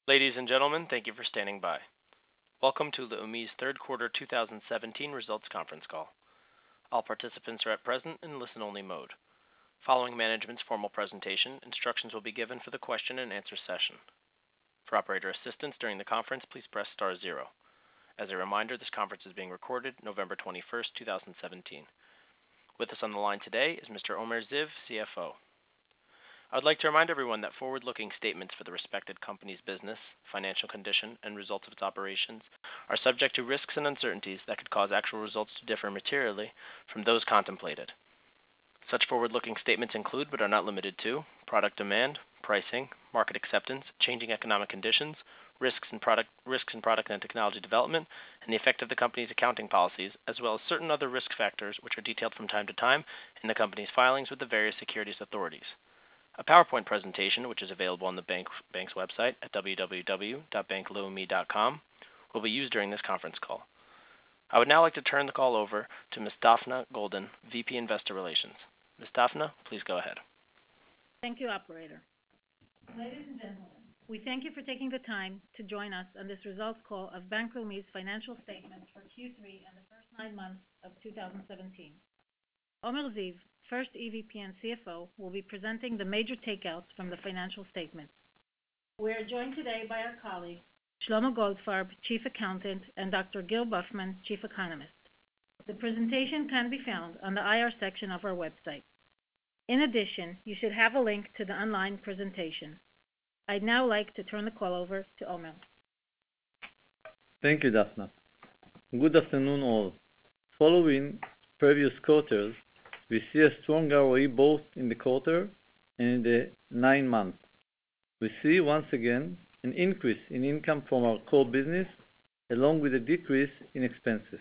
Ladies and gentlemen, thank you for standing by. Welcome to Leumi's third quarter 2017 results conference call. All participants are at present in listen-only mode. Following management's formal presentation, instructions will be given for the question and answer session. For operator assistance during the conference, please press star 0. As a reminder, this conference is being recorded November 21st, 2017. With us on the line today is Mr. Omer Ziv, CFO. I would like to remind everyone that forward-looking statements for the respected company's business, financial condition, and results of its operations are subject to risks and uncertainties that could cause actual results to differ materially from those contemplated. Such forward-looking statements include, but are not limited to, product demand, pricing, market acceptance, changing economic conditions, risks in product and technology development, and the effect of the company's accounting policies, as well as certain other risk factors which are detailed from time to time in the company's filings with the various securities authorities. A PowerPoint presentation, which is available on the bank's website at www.bankleumi.com, will be used during this conference call. I would now like to turn the call over to Ms. Daphna Golden, VP Investor Relations. Ms. Daphna, please go ahead. Thank you, operator. Ladies and gentlemen, we thank you for taking the time to join us on this results call of Bank Leumi's financial statements for Q3 and the first 9 months of 2017. Omer Ziv, first EVP and CFO, will be presenting the major takeouts from the financial statements. We are joined today by our colleagues, Shlomo Goldfarb, Chief Accountant, and Dr. Gil Buffman, Chief Economist. The presentation can be found on the IR section of our website. In addition, you should have a link to the online presentation. I'd now like to turn the call over to Omer. Thank you, Daphna. Good afternoon all. Following previous quarters, we see a strong ROE both in the quarter and in the 9 months. We see once again an increase in income from our core business along with a decrease in expenses.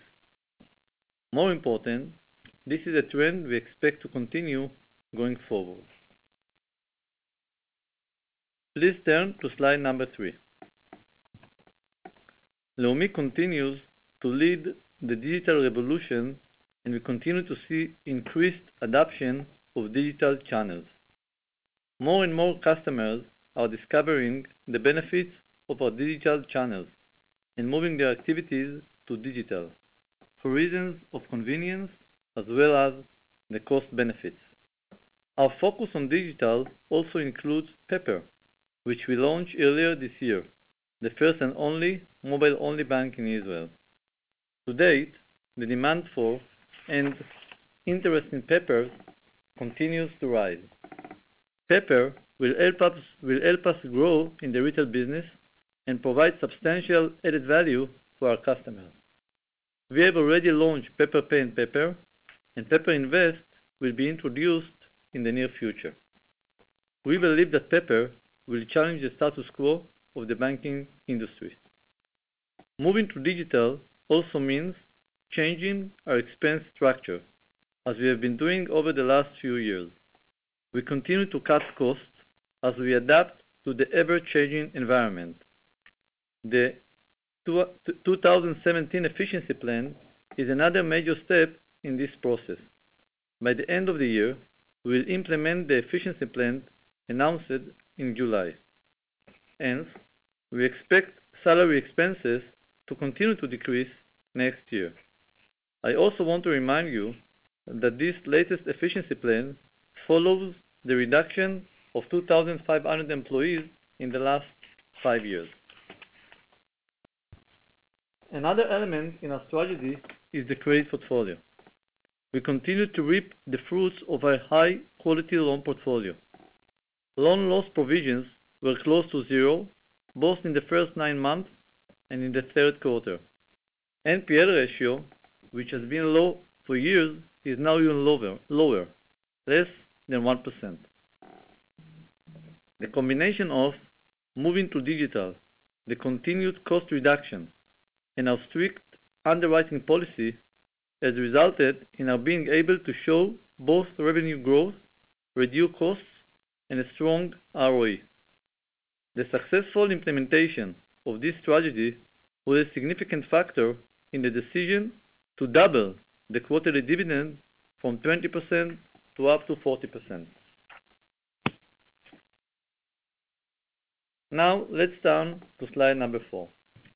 More important, this is a trend we expect to continue going forward. Please turn to slide number 3. Leumi continues to lead the digital revolution, and we continue to see increased adoption of digital channels. More and more customers are discovering the benefits of our digital channels and moving their activities to digital for reasons of convenience as well as the cost benefits. Our focus on digital also includes Pepper, which we launched earlier this year, the first and only mobile-only bank in Israel. To date, the demand for and interest in Pepper continues to rise. Pepper will help us grow in the retail business and provide substantial added value for our customers. We have already launched Pepper Pay and Pepper Invest will be introduced in the near future. We believe that Pepper will challenge the status quo of the banking industry. Moving to digital also means changing our expense structure, as we have been doing over the last few years. We continue to cut costs as we adapt to the ever-changing environment. The 2017 efficiency plan is another major step in this process. By the end of the year, we will implement the efficiency plan announced in July. Hence, we expect salary expenses to continue to decrease next year. I also want to remind you that this latest efficiency plan follows the reduction of 2,500 employees in the last 5 years. Another element in our strategy is the credit portfolio. We continue to reap the fruits of a high-quality loan portfolio. Loan loss provisions were close to zero, both in the first 9 months and in the third quarter. NPL ratio, which has been low for years, is now even lower, less than 1%. The combination of moving to digital, the continued cost reduction, and our strict underwriting policy has resulted in our being able to show both revenue growth, reduce costs, and a strong ROE. The successful implementation of this strategy was a significant factor in the decision to double the quarterly dividend from 20% to up to 40%. Now, let's turn to slide number 4.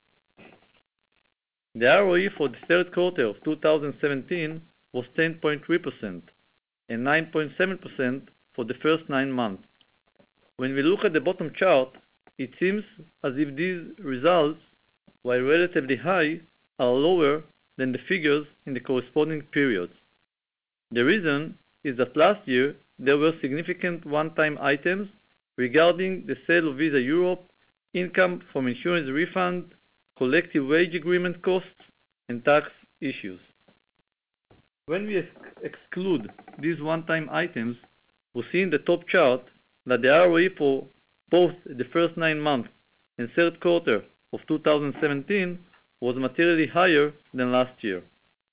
The ROE for the third quarter of 2017 was 10.3% and 9.7% for the first 9 months. When we look at the bottom chart, it seems as if these results, while relatively high, are lower than the figures in the corresponding periods. The reason is that last year there were significant one-time items regarding the sale of Visa Europe, income from insurance refund, collective wage agreement costs, and tax issues. When we exclude these one-time items, we see in the top chart that the ROE for both the first 9 months and third quarter of 2017 was materially higher than last year.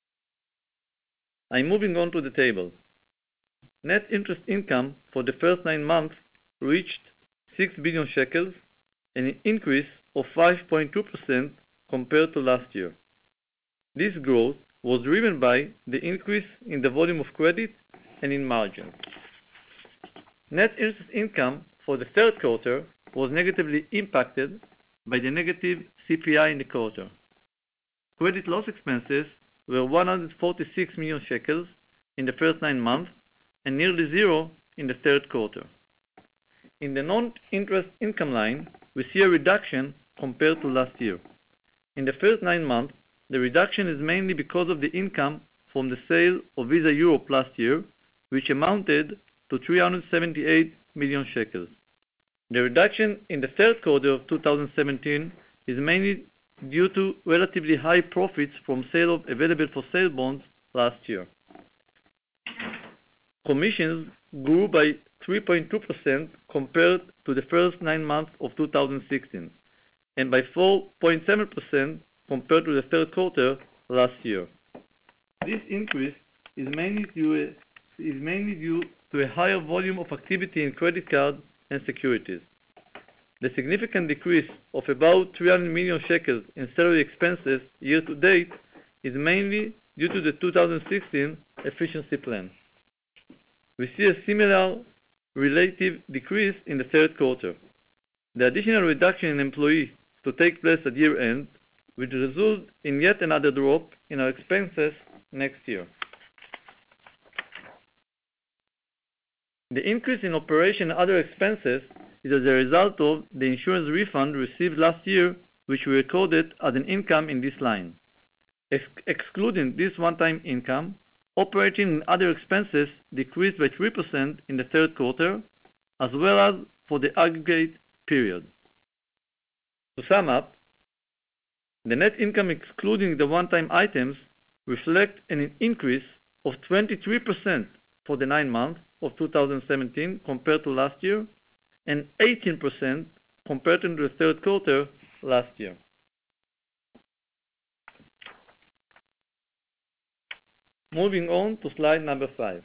I'm moving on to the table. Net interest income for the first 9 months reached 6 billion shekels, an increase of 5.2% compared to last year. This growth was driven by the increase in the volume of credit and in margin. Net interest income for the third quarter was negatively impacted by the negative CPI in the quarter. Credit loss expenses were 146 million shekels in the first 9 months and nearly zero in the third quarter. In the non-interest income line, we see a reduction compared to last year. In the first 9 months, the reduction is mainly because of the income from the sale of Visa Europe last year, which amounted to 378 million shekels. The reduction in the third quarter of 2017 is mainly due to relatively high profits from sale of available-for-sale bonds last year. Commissions grew by 3.2% compared to the first 9 months of 2016, and by 4.7% compared to the third quarter last year. This increase is mainly due to a higher volume of activity in credit cards and securities. The significant decrease of about 300 million shekels in salary expenses year to date is mainly due to the 2016 efficiency plan. We see a similar relative decrease in the third quarter. The additional reduction in employees to take place at year end will result in yet another drop in our expenses next year. The increase in operation and other expenses is as a result of the insurance refund received last year, which we recorded as an income in this line. Excluding this one-time income, operating and other expenses decreased by 3% in the third quarter, as well as for the aggregate period. To sum up, the net income excluding the one-time items reflect an increase of 23% for the 9 months of 2017 compared to last year, and 18% compared to the third quarter last year. Moving on to slide number 5.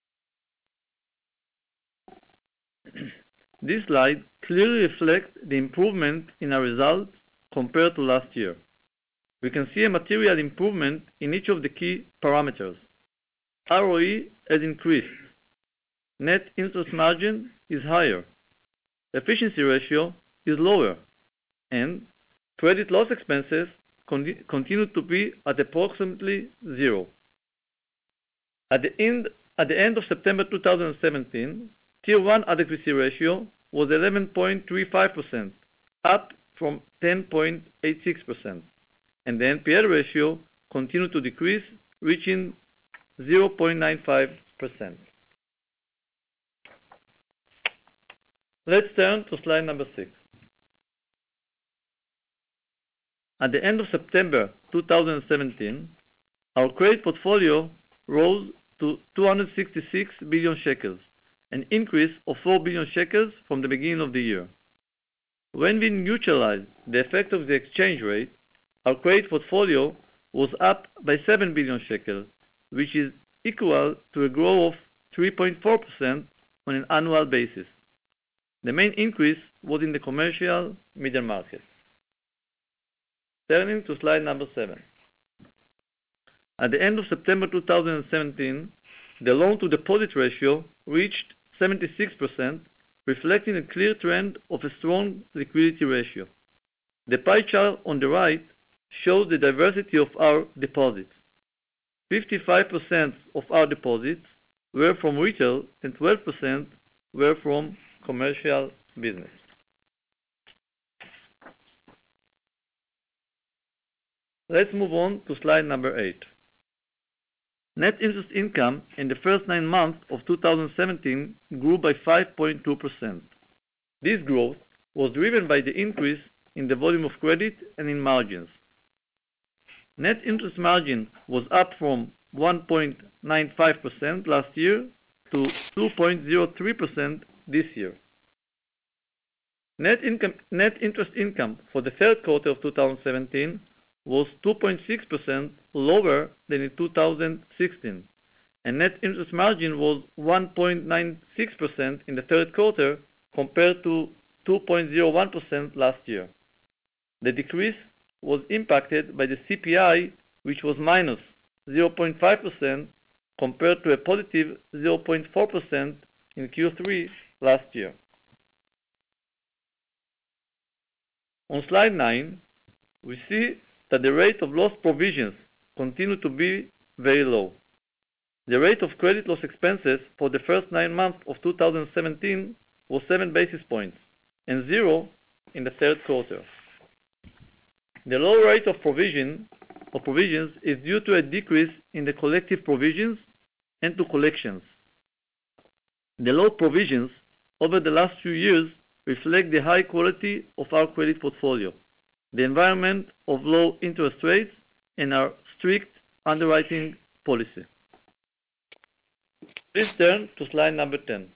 This slide clearly reflects the improvement in our results compared to last year. We can see a material improvement in each of the key parameters. ROE has increased. Net interest margin is higher. Efficiency ratio is lower. And credit loss expenses continue to be at approximately zero. At the end of September 2017, Tier 1 adequacy ratio was 11.35%, up from 10.86%, and the NPL ratio continued to decrease, reaching 0.95%. Let's turn to slide number 6. At the end of September 2017, our credit portfolio rose to 266 billion shekels, an increase of 4 billion shekels from the beginning of the year. When we neutralize the effect of the exchange rate, our credit portfolio was up by 7 billion shekels, which is equal to a growth of 3.4% on an annual basis. The main increase was in the commercial middle market. Turning to slide number 7. At the end of September 2017, the loan-to-deposit ratio reached 76%, reflecting a clear trend of a strong liquidity ratio. The pie chart on the right shows the diversity of our deposits. 55% of our deposits were from retail and 12% were from commercial business. Let's move on to slide number 8. Net interest income in the first 9 months of 2017 grew by 5.2%. This growth was driven by the increase in the volume of credit and in margins. Net interest margin was up from 1.95% last year to 2.03% this year. Net interest income for the third quarter of 2017 was 2.6% lower than in 2016, and net interest margin was 1.96% in the third quarter compared to 2.01% last year. The decrease was impacted by the CPI, which was minus 0.5% compared to a positive 0.4% in Q3 last year. On slide 9, we see that the rate of loss provisions continued to be very low. The rate of credit loss expenses for the first 9 months of 2017 was 7 basis points and 0 in the third quarter. The low rate of provisions is due to a decrease in the collective provisions and to collections. The low provisions over the last few years reflect the high quality of our credit portfolio, the environment of low interest rates, and our strict underwriting policy. Please turn to slide number 10.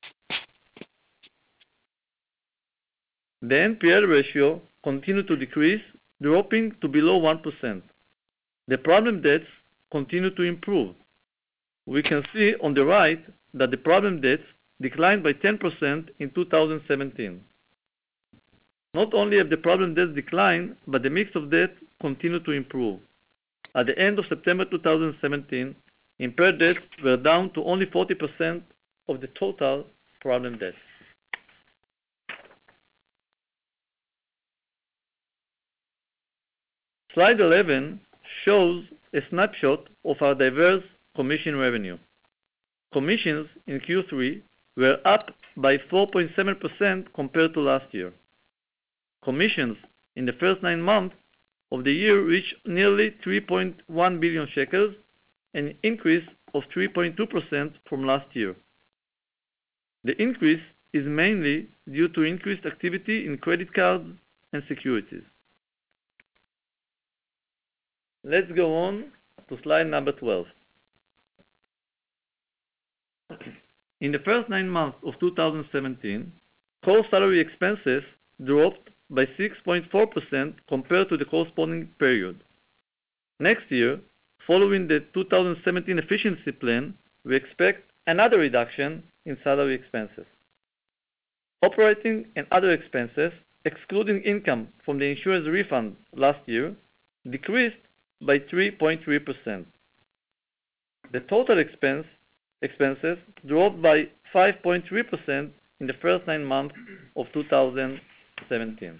The NPL ratio continued to decrease, dropping to below 1%. The problem debts continue to improve. We can see on the right that the problem debts declined by 10% in 2017. Not only have the problem debts declined, but the mix of debt continued to improve. At the end of September 2017, impaired debts were down to only 40% of the total problem debts. Slide 11 shows a snapshot of our diverse commission revenue. Commissions in Q3 were up by 4.7% compared to last year. Commissions in the first 9 months of the year reached nearly 3.1 billion shekels, an increase of 3.2% from last year. The increase is mainly due to increased activity in credit cards and securities. Let's go on to slide number 12. In the first 9 months of 2017, core salary expenses dropped by 6.4% compared to the corresponding period. Next year, following the 2017 efficiency plan, we expect another reduction in salary expenses. Operating and other expenses, excluding income from the insurance refund last year, decreased by 3.3%. The total expenses dropped by 5.3% in the first 9 months of 2017.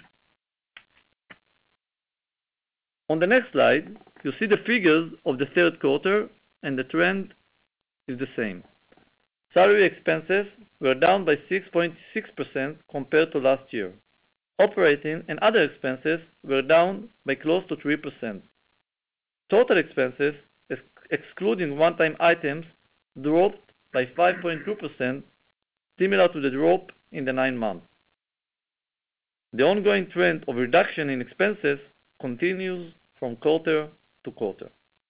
On the next slide, you see the figures of the third quarter, and the trend is the same. Salary expenses were down by 6.6% compared to last year. Operating and other expenses were down by close to 3%. Total expenses, excluding one-time items, dropped by 5.2%, similar to the drop in the 9 months. The ongoing trend of reduction in expenses continues from quarter to quarter.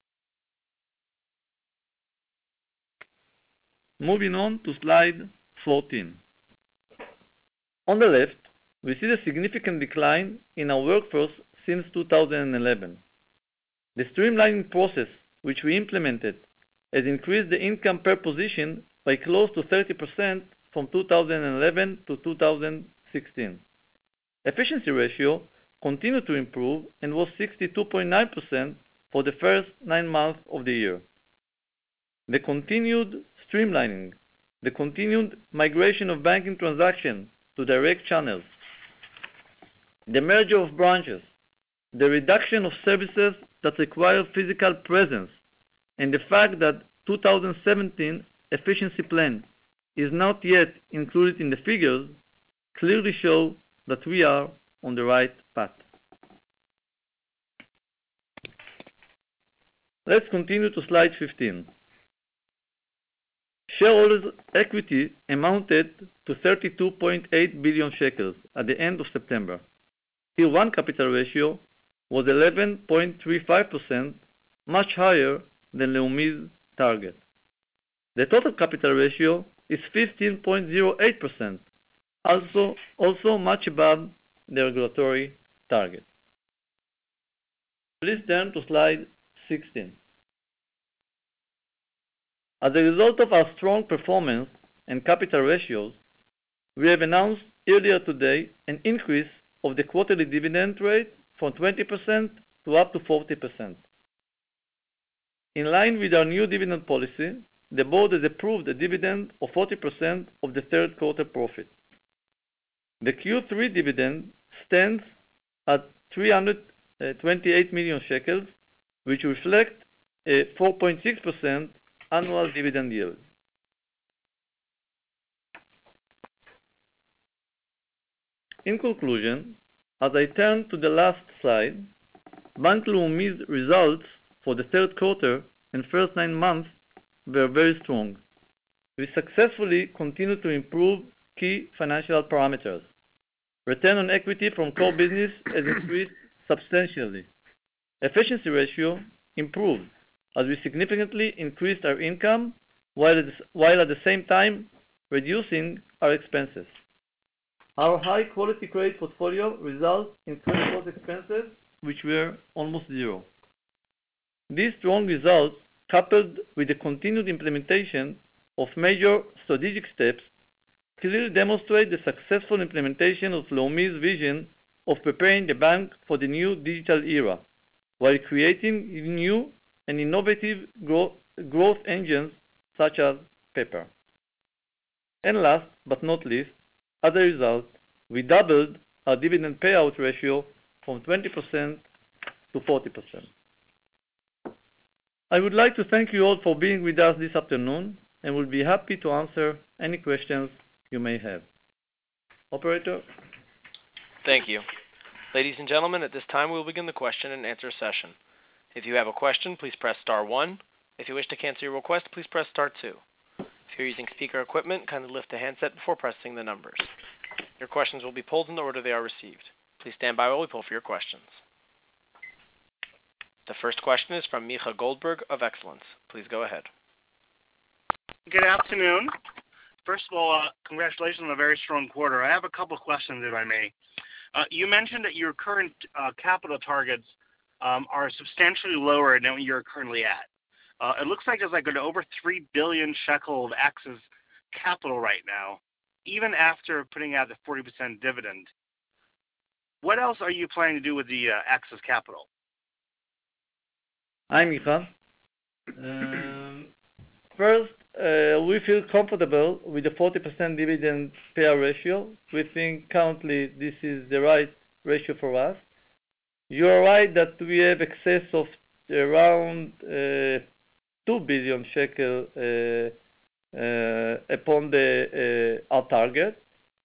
Moving on to slide 14. On the left, we see the significant decline in our workforce since 2011. The streamlining process which we implemented has increased the income per position by close to 30% from 2011 to 2016. Efficiency ratio continued to improve and was 62.9% for the first 9 months of the year. The continued streamlining, the continued migration of banking transactions to direct channels, the merger of branches, the reduction of services that require physical presence, and the fact that 2017 efficiency plan is not yet included in the figures clearly show that we are on the right path. Let's continue to slide 15. Shareholders' equity amounted to 32.8 billion shekels at the end of September. Tier 1 capital ratio was 11.35%, much higher than Leumi's target. The total capital ratio is 15.08%, also much above the regulatory target. Please turn to slide 16. As a result of our strong performance and capital ratios, we have announced earlier today an increase of the quarterly dividend rate from 20% to up to 40%. In line with our new dividend policy, the board has approved a dividend of 40% of the third quarter profit. The Q3 dividend stands at 328 million shekels, which reflect a 4.6% annual dividend yield. In conclusion, as I turn to the last slide, Bank Leumi's results for the third quarter and first 9 months were very strong. We successfully continue to improve key financial parameters. Return on equity from core business has increased substantially. Efficiency ratio improved as we significantly increased our income while at the same time reducing our expenses. Our high-quality credit portfolio results in credit loss expenses, which were almost zero. These strong results, coupled with the continued implementation of major strategic steps, clearly demonstrate the successful implementation of Leumi's vision of preparing the bank for the new digital era, while creating new and innovative growth engines such as Pepper. And last but not least, as a result, we doubled our dividend payout ratio from 20% to 40%. I would like to thank you all for being with us this afternoon and will be happy to answer any questions you may have. Operator? Thank you. Ladies and gentlemen, at this time we will begin the question and answer session. If you have a question, please press star 1. If you wish to cancel your request, please press star 2. If you're using speaker equipment, kindly lift the handset before pressing the numbers. Your questions will be pulled in the order they are received. Please stand by while we pull for your questions. The first question is from Micha Goldberg of Excellence. Please go ahead. Good afternoon. First of all, congratulations on a very strong quarter. I have a couple of questions, if I may. You mentioned that your current capital targets are substantially lower than what you're currently at. It looks like there's like an over 3 billion shekel of excess capital right now, even after putting out the 40% dividend. What else are you planning to do with the excess capital? Hi, Micha. First, we feel comfortable with the 40% dividend payout ratio. We think currently this is the right ratio for us. You are right that we have excess of around 2 billion shekel upon our target.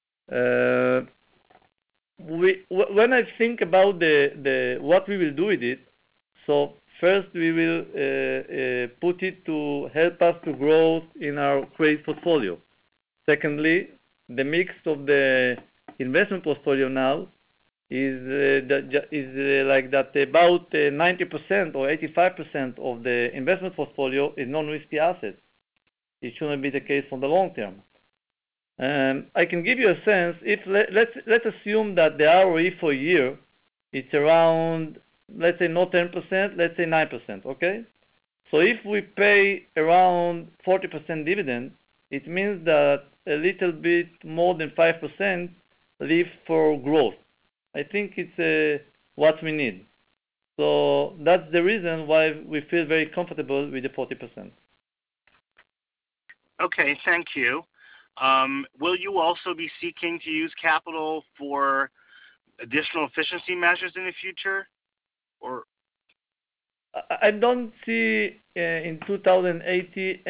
When I think about what we will do with it, so first we will put it to help us to grow in our credit portfolio. Secondly, the mix of the investment portfolio now is like that about 90% or 85% of the investment portfolio is non-risky assets. It shouldn't be the case for the long term. I can give you a sense. If let's assume that the ROE for a year it's around, let's say not 10%, let's say 9%. Okay. So if we pay around 40% dividend, it means that a little bit more than 5% leave for growth. I think it's what we need. So that's the reason why we feel very comfortable with the 40%. Okay, thank you. Will you also be seeking to use capital for additional efficiency measures in the future? Or I don't see in 2080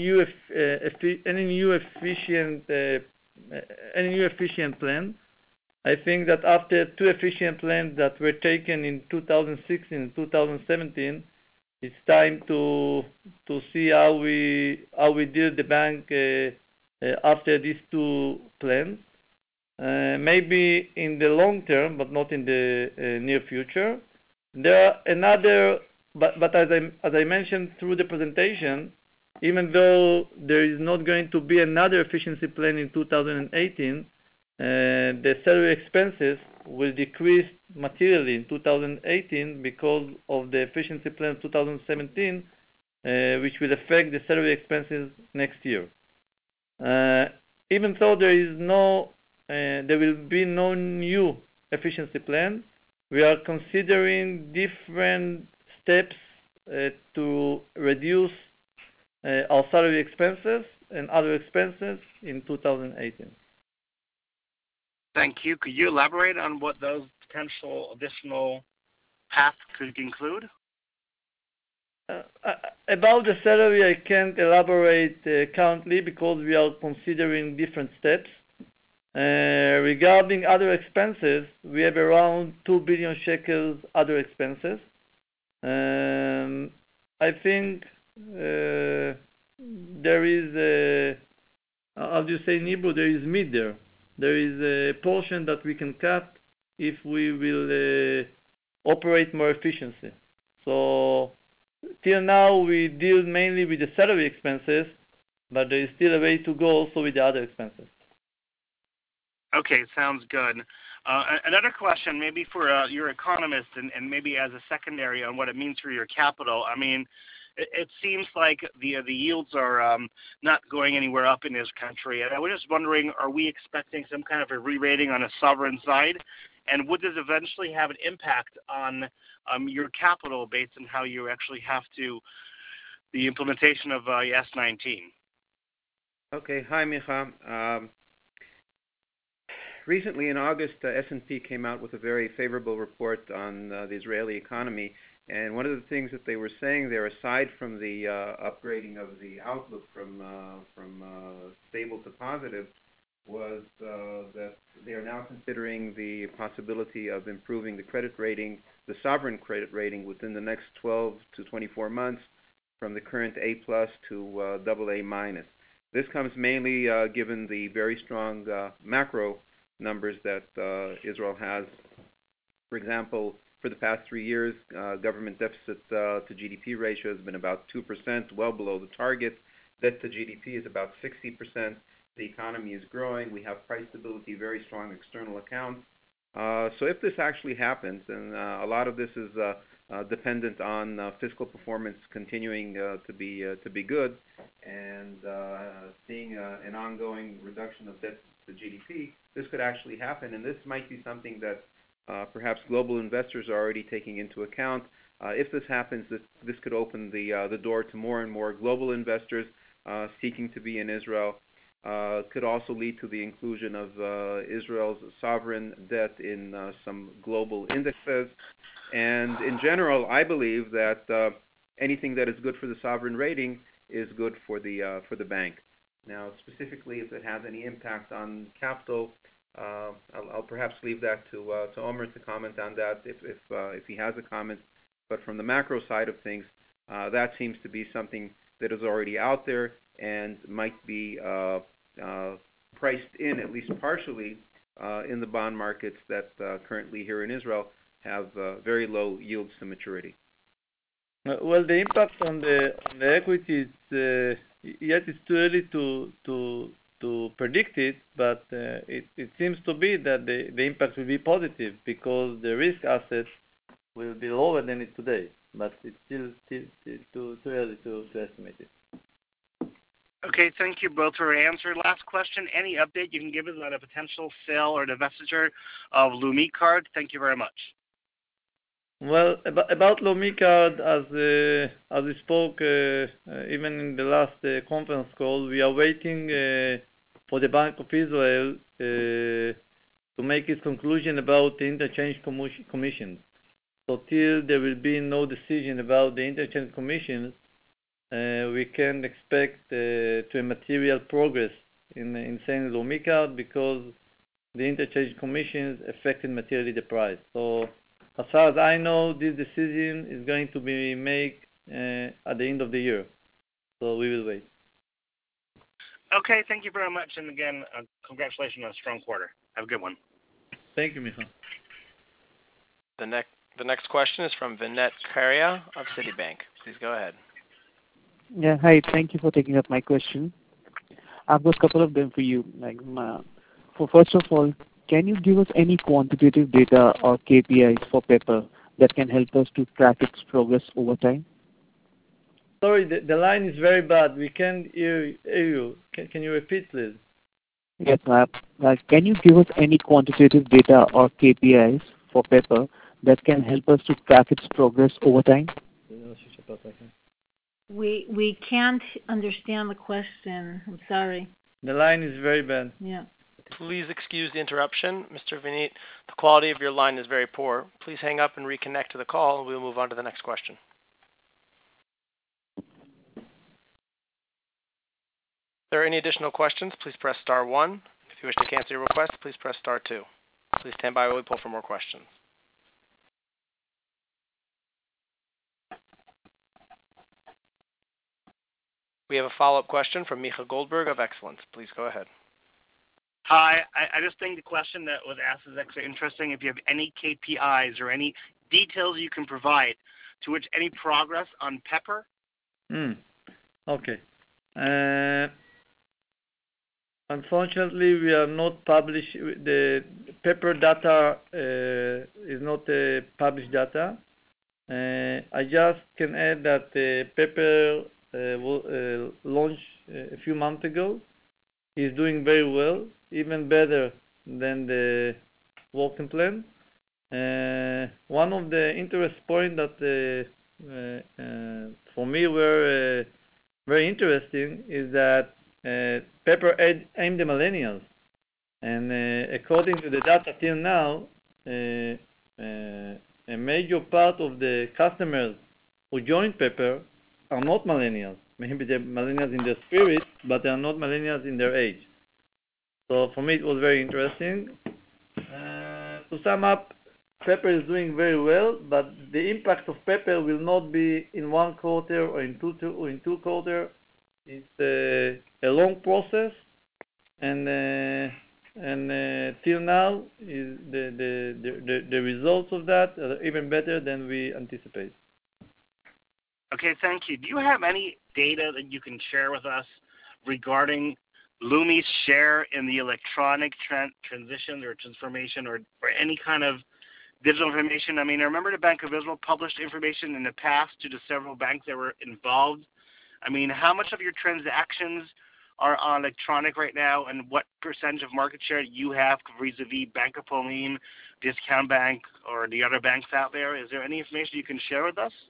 any new efficient plan. I think that after two efficient plans that were taken in 2016 and 2017, it's time to see how we deal the bank after these two plans. Maybe in the long term, but not in the near future. There are another, but as I mentioned through the presentation, even though there is not going to be another efficiency plan in 2018, the salary expenses will decrease materially in 2018 because of the efficiency plan of 2017, which will affect the salary expenses next year. Even though there will be no new efficiency plan, we are considering different steps to reduce our salary expenses and other expenses in 2018. thank you. Could you elaborate on what those potential additional paths could include? About the salary, I can't elaborate currently because we are considering different steps. Regarding other expenses, we have around 2 billion shekels other expenses. I think there is how do you say in Hebrew? There is mid there. There is a portion that we can cut if we will operate more efficiently. So till now we deal mainly with the salary expenses, but there is still a way to go also with the other expenses. Okay, sounds good. Another question, maybe for your economist, and maybe as a secondary on what it means for your capital. I mean, it seems like the yields are not going anywhere up in this country, and I was just wondering, are we expecting some kind of a re-rating on a sovereign side, and would this eventually have an impact on your capital based on how you actually have to the implementation of S-19? Okay, hi Micha. Recently in August, S&P came out with a very favorable report on the Israeli economy, and one of the things that they were saying there, aside from the upgrading of the outlook from stable to positive, was that they are now considering the possibility of improving the credit rating, the sovereign credit rating, within the next 12 to 24 months from the current A+ to AA-. This comes mainly given the very strong macro numbers that Israel has. For example, for the past 3 years, government deficit to GDP ratio has been about 2%, well below the target. Debt to GDP is about 60%. The economy is growing. We have price stability, very strong external accounts. So if this actually happens, and a lot of this is dependent on fiscal performance continuing to be good, and seeing an ongoing reduction of debt to GDP, this could actually happen, and this might be something that perhaps global investors are already taking into account. If this happens, this could open the door to more and more global investors seeking to be in Israel. Could also lead to the inclusion of Israel's sovereign debt in some global indexes. And in general, I believe that anything that is good for the sovereign rating is good for the bank. Now, specifically, if it has any impact on capital, I'll perhaps leave that to Omer to comment on that if he has a comment. But from the macro side of things, that seems to be something that is already out there and might be priced in, at least partially, in the bond markets that currently here in Israel have very low yields to maturity. Well, the impact on the equities, yet it's too early to predict it, but it seems to be that the impact will be positive because the risk assets will be lower than it today, but it's still too early to estimate it. Okay, thank you both for your answer. Last question, any update you can give us on a potential sale or divestiture of Leumi Card? Thank you very much. Well, about Leumi Card, as we spoke even in the last conference call, we are waiting for the Bank of Israel to make its conclusion about the interchange commission. So till there will be no decision about the interchange commissions, we can expect to a material progress in selling Leumi Card because the interchange commissions affected materially the price. So as far as I know, this decision is going to be made at the end of the year. So we will wait. Okay, thank you very much. And again, congratulations on a strong quarter. Have a good one. Thank you, Micha. The next question is from Vinet Karia of Citibank. Please go ahead. Yeah, hi. Thank you for taking up my question. I've got a couple of them for you. First of all, can you give us any quantitative data or KPIs for Pepper that can help us to track its progress over time? Sorry, the line is very bad. We can't hear you. Can you repeat, please? Yes, can you give us any quantitative data or KPIs for Pepper that can help us to track its progress over time? We can't understand the question. I'm sorry. The line is very bad. Yeah. Please excuse the interruption. Mr. Vinit, the quality of your line is very poor. Please hang up and reconnect to the call, and we'll move on to the next question. If there are any additional questions, please press star 1. If you wish to cancel your request, please press star 2. Please stand by while we pull for more questions. We have a follow-up question from Micha Goldberg of Excellence. Please go ahead. Hi, I just think the question that was asked is actually interesting. If you have any KPIs or any details you can provide to which any progress on Pepper? Okay. Unfortunately, we are not published. The Pepper data is not published data. I just can add that Pepper launched a few months ago. Is doing very well, even better than the working plan. One of the interest points that for me were very interesting is that Pepper aimed the millennials, and according to the data till now, a major part of the customers who joined Pepper are not millennials. Maybe they're millennials in their spirit, but they are not millennials in their age. So for me, it was very interesting. To sum up, Pepper is doing very well, but the impact of Pepper will not be in one quarter or in two quarters. It's a long process, and till now, is the results of that are even better than we anticipate. Okay, thank you. Do you have any data that you can share with us regarding Leumi's share in the electronic transition or transformation or any kind of digital information? I mean, I remember the Bank of Israel published information in the past to the several banks that were involved. I mean, how much of your transactions are on electronic right now, and what percentage of market share you have vis-a-vis Bank of Poland, Discount Bank, or the other banks out there? Is there any information you can share with us?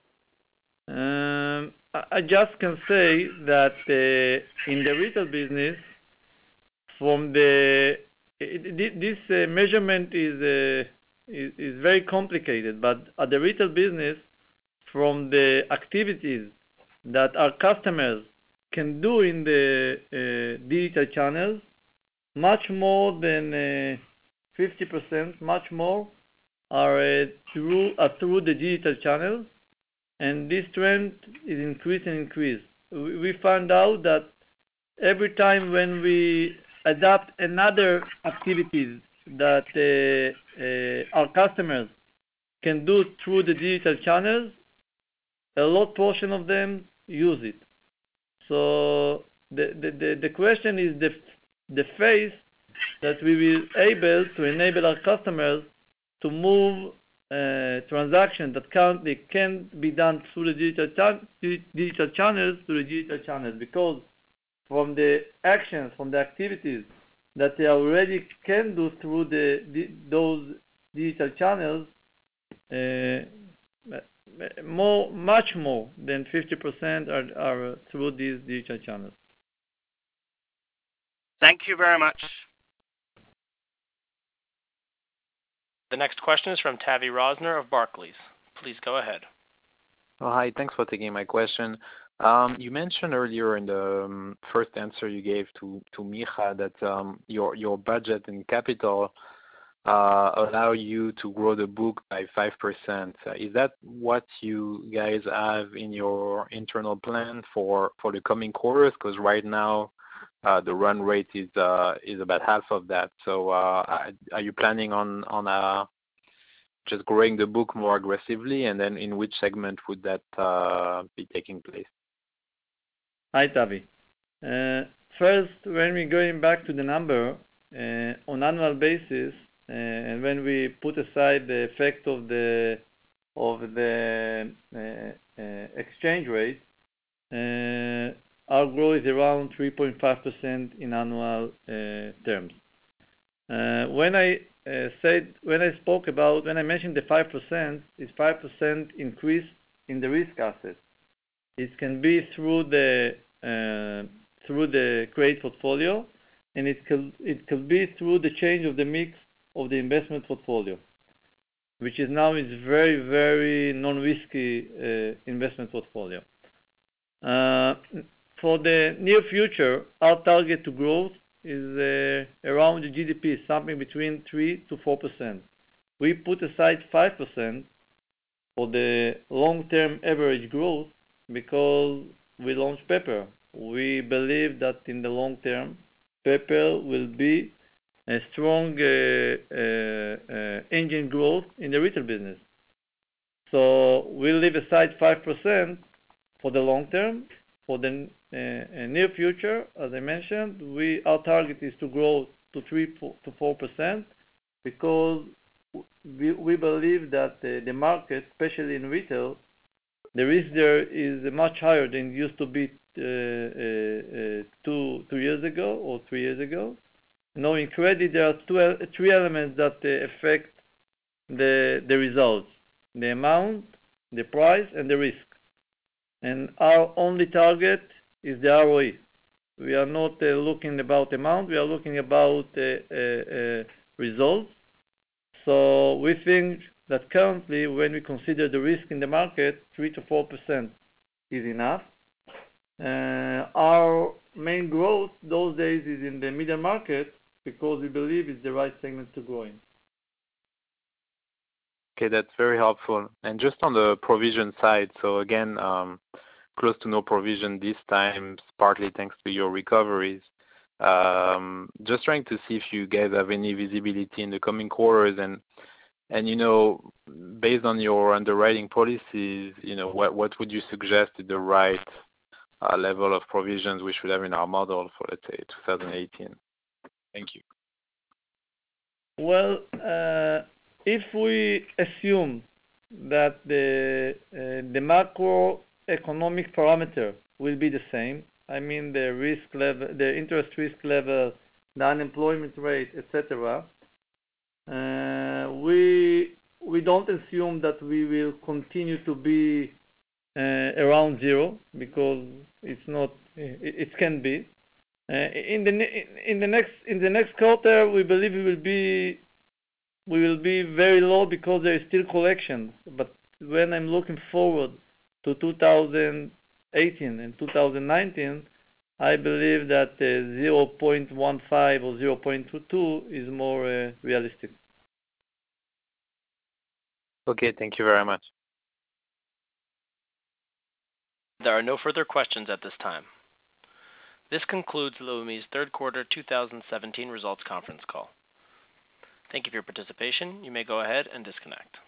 I just can say that in the retail business, from this measurement is very complicated. But at the retail business, from the activities that our customers can do in the digital channels, much more than 50%, much more are through the digital channels. And this trend is increasing. We found out that every time when we adapt another activities that our customers can do through the digital channels, a lot portion of them use it. So the question is the phase that we will able to enable our customers to move transactions that currently can be done through the digital channels to the digital channels, because from the actions, from the activities that they already can do through those digital channels, much more than 50% are through these digital channels. Thank you very much. The next question is from Tavi Rosner of Barclays. Please go ahead. Oh, hi. Thanks for taking my question. You mentioned earlier in the first answer you gave to Micha that your budget and capital allow you to grow the book by 5%. Is that what you guys have in your internal plan for the coming quarters? Because right now the run rate is about half of that. So are you planning on just growing the book more aggressively, and then in which segment would that be taking place? Hi, Tavi. First, when we're going back to the number on annual basis, and when we put aside the effect of the exchange rate, our growth is around 3.5% in annual terms. When I mentioned the 5%, it's 5% increase in the risk assets. It can be through the credit portfolio, and it could be through the change of the mix of the investment portfolio, which is now very, very non-risky investment portfolio. For the near future, our target to growth is around the GDP, something between 3 to 4%. We put aside 5% for the long-term average growth because we launched Pepper. We believe that in the long term, Pepper will be a strong engine growth in the retail business. So we'll leave aside 5% for the long term. For the near future, as I mentioned, our target is to grow to 3 to 4% because we believe that the market, especially in retail, the risk there is much higher than it used to be 2 years ago or 3 years ago. Now in credit, there are three elements that affect the results: the amount, the price, and the risk. And our only target is the ROE. We are not looking about amount. We are looking about results. So we think that currently, when we consider the risk in the market, 3 to 4% is enough. Our main growth those days is in the middle market because we believe it's the right segment to grow in. Okay, that's very helpful. And just on the provision side, so again, close to no provision this time, partly thanks to your recoveries. Just trying to see if you guys have any visibility in the coming quarters, and based on your underwriting policies, what would you suggest is the right level of provisions we should have in our model for, let's say, 2018? Thank you. Well, if we assume that the macroeconomic parameter will be the same, I mean the risk level, the interest risk level, the unemployment rate, etc., we don't assume that we will continue to be around zero because it can be. In the next quarter, we believe we will be very low because there is still collections. But when I'm looking forward to 2018 and 2019, I believe that 0.15 or 0.22 is more realistic. Okay, thank you very much. There are no further questions at this time. This concludes Leumi's third quarter 2017 results conference call. Thank you for your participation. You may go ahead and disconnect.